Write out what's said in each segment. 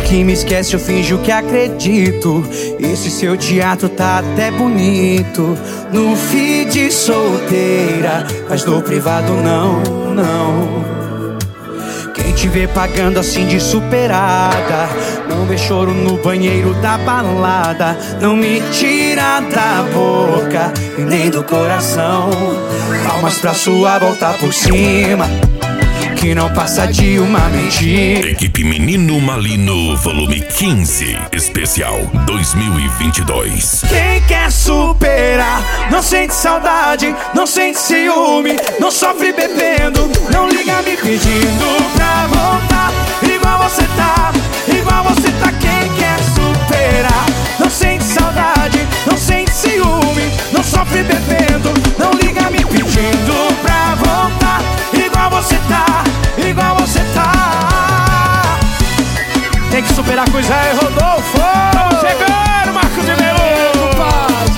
que me esquece, eu finjo que acredito. Esse seu teatro tá até bonito no feed solteira, mas no privado não, não. Quem te vê pagando assim de superada, não vê choro no banheiro da balada. Não me tira da boca e nem do coração. Palmas pra sua volta por cima, que não passa de uma mentira. Equipe Menino Malino, volume 15, especial 2022. Quem quer superar, não sente saudade, não sente ciúme, não sofre bebendo, não liga me pedindo pra voltar. Igual você tá, igual você tá. Quem quer superar, não sente saudade, não sente ciúme, não sofre bebendo, não liga me pedindo pra voltar. Igual você tá, igual você tá. Tem que superar com Israel Rodolfo. Estamos chegando, Marcos de Melo.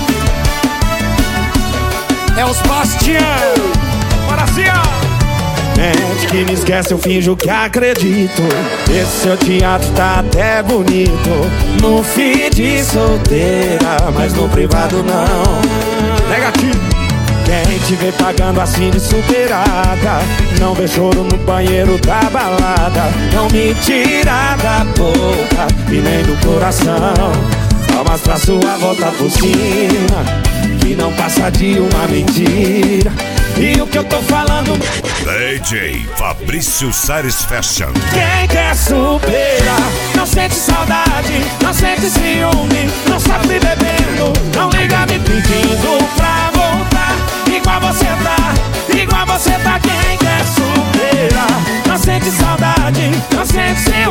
É os Bastião. Bora assim, ó. Mente que me esquece, eu finjo que acredito. Esse seu teatro tá até bonito no feed solteira, mas no privado não. Negativo. Quem te vê pagando assim de superada, não vê choro no banheiro da balada. Não me tira da boca e nem do coração. Palmas pra sua volta por cima, que não passa de uma mentira. E o que eu tô falando? DJ Fabrício Sares Fashion. Quem quer superar, não sente saudade, não sente ciúme, não sofre bebendo, não liga me pedindo pra voltar. Igual você tá, igual você tá. Quem quer superar, não sente saudade, não sente ciúme,